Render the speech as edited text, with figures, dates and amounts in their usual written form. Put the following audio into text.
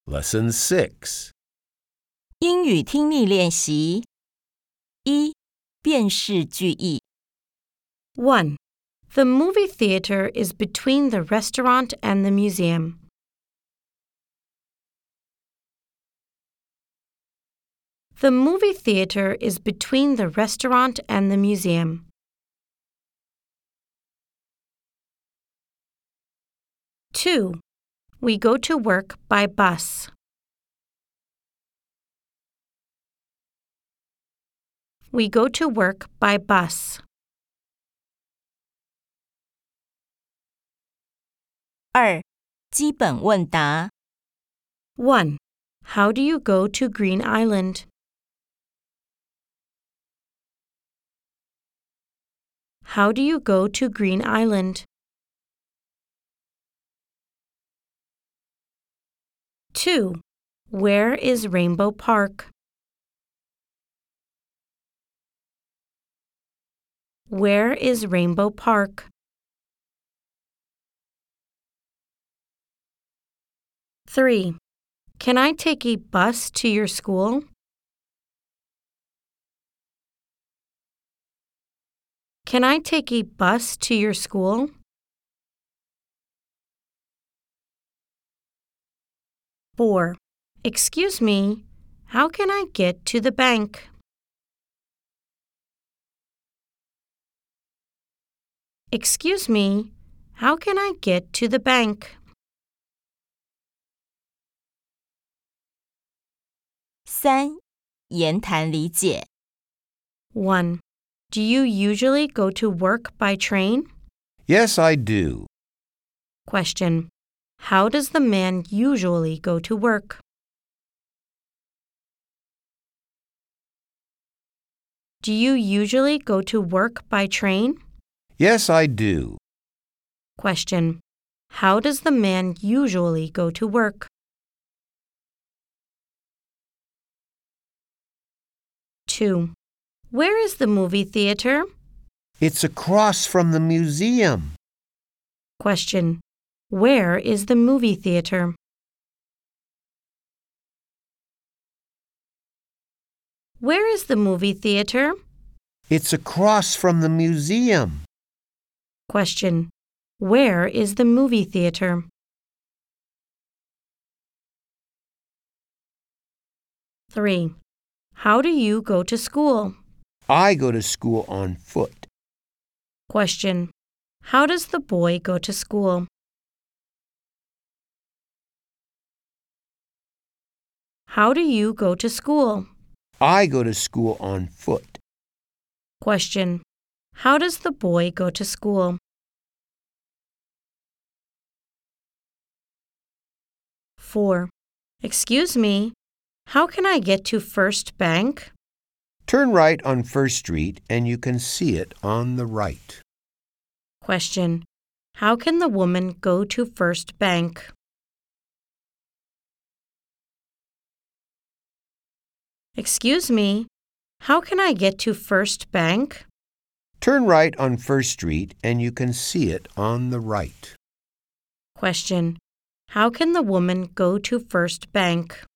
Lesson 6. 英语听力练习一辨识句意 1. The movie theater is between the restaurant and the museum. The movie theater is between the restaurant and the museum. 2. We go to work by bus. We go to work by bus. 二基本问答 1. How do you go to Green Island? How do you go to Green Island? 2. Where is Rainbow Park? Where is Rainbow Park? 3. Can I take a bus to your school? Can I take a bus to your school? 4. Excuse me, how can I get to the bank? Excuse me, how can I get to the bank? 三言谈理解 1. Do you usually go to work by train? Yes, I do. Question. How does the man usually go to work? Do you usually go to work by train? Yes, I do. Question. How does the man usually go to work? 2. Where is the movie theater? It's across from the museum. Question. Where is the movie theater? Where is the movie theater? It's across from the museum. Question. Where is the movie theater? 3. How do you go to school? I go to school on foot. Question. How does the boy go to school? How do you go to school? I go to school on foot. Question. How does the boy go to school? 4. Excuse me, how can I get to First Bank? Turn right on First Street and you can see it on the right. Question. How can the woman go to First Bank? Excuse me, how can I get to First Bank? Turn right on First Street and you can see it on the right. Question. How can the woman go to First Bank?